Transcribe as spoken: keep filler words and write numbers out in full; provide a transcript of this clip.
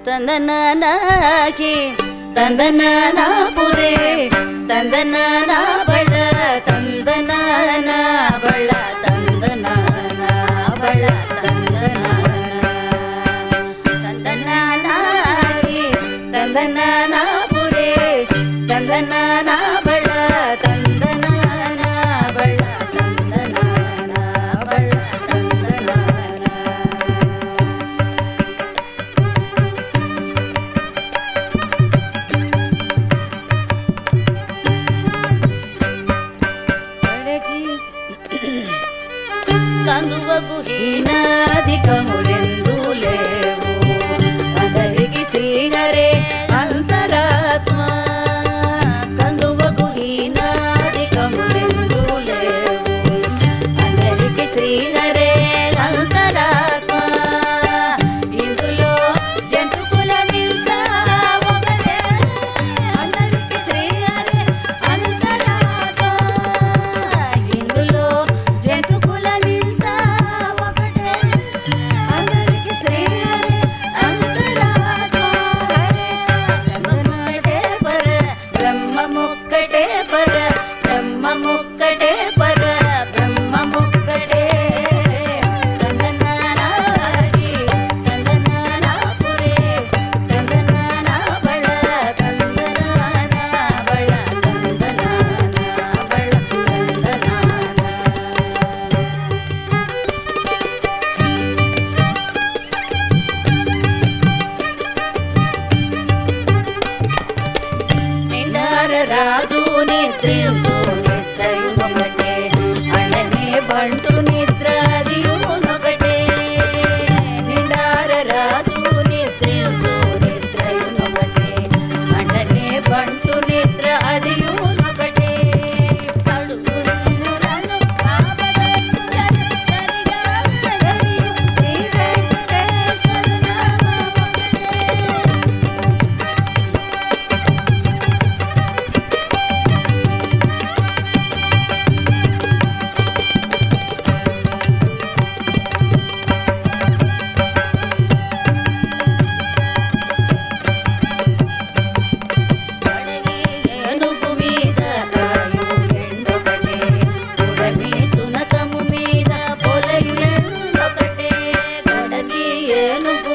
ತಂದನಾನಾಗಿ ತಂದನಾನ ಪುರೇ ತಂದನಾನ ಬಳ ತಂದನಾನ ಬಳ ತಂದನಾನ ಬಳ ತಂದನಾನ ತಂದನಾನಾಗಿ ತಂದನಾನ ಪುರೇ ತಂದನಾನ ಬಳ ತಂದನಾನ ಬಳ ತಂದನಾನ ಬಳ ತಂದನಾನ కందువకు హీనాధికములెందు లేవు అందరికి శ్రీహరే అంతరాత్మ కందువకు హీనాధికములెందు లేవు అందరికి శ్రీహరే అంతరాత్మ ఇందులో జంతుకుల మిల్క ఒకటే అందరికి శ్రీహరే అంతరాత్మ ఇందులో జంతుకుల ముక్కటే పర బ్రహ్మ ముక్కటే పర బ్రహ్మ ముక్కటే తందనానాగి తందనానా పురే తందనానా బళ తందనానా బళ తందనానా బళ తందనానా రాజు నిద్రించు నిద్రయునొకటే అణనే బంటు నిద్ర అదియునొకటే నిండార రాజు నిద్రించు నిద్రయునొకటే అణనే బంటు నిద్ర అదియునొకటే కడుపులను ఆపదలను సరిగా గడియు శ్రీ వెంకటేశ్వర ఏనుగు